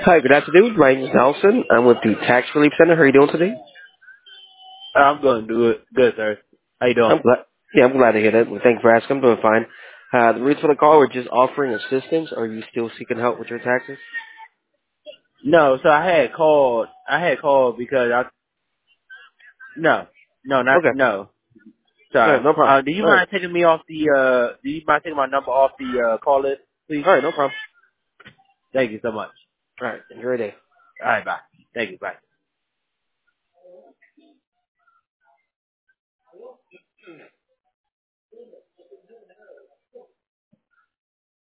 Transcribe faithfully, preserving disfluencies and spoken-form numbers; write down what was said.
Hi, good afternoon. My name is Nelson. I'm with the Tax Relief Center. How are you doing today? I'm going to do it. Good, sir. How you doing? I'm glad. Yeah, I'm glad to hear that. Well, thank you for asking. I'm doing fine. Uh, the reason for the call, we're just offering assistance. Are you still seeking help with your taxes? No, so I had called. I had called because I no, no, not Okay. no. All right, Sorry. no problem. Uh, do you All right. mind taking me off the? uh Do you mind taking my number off the uh call list, please? All right, no problem. Thank you so much. All right, enjoy your day. All right, bye. Thank you. Bye.